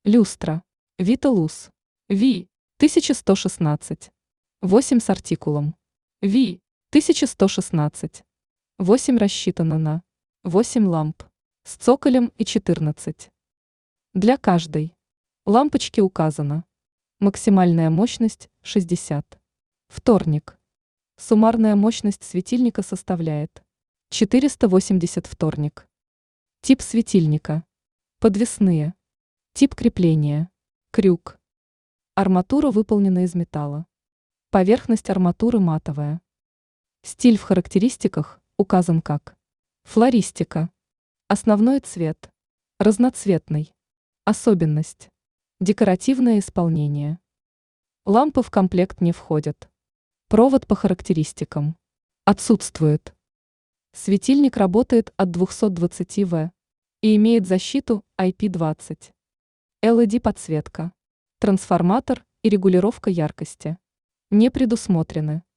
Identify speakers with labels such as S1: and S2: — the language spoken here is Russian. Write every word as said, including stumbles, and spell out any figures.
S1: Люстра. Виталус. Ви. тысяча сто шестнадцать. восемь с артикулом. Ви. тысяча сто шестнадцать. восемь рассчитано на восемь ламп. С цоколем и четырнадцать. Для каждой лампочки указано. Максимальная мощность шестьдесят. Вторник. Суммарная мощность светильника составляет четыреста восемьдесят вторник. Тип светильника. Подвесные. Тип крепления. Крюк. Арматура выполнена из металла. Поверхность арматуры матовая. Стиль в характеристиках указан как флористика. Основной цвет. Разноцветный. Особенность. Декоративное исполнение. Лампы в комплект не входят. Провод по характеристикам. Отсутствует. Светильник работает от двухсот двадцати ватт и имеет защиту ай пи двадцать. эл и ди подсветка. Трансформатор и регулировка яркости не предусмотрены.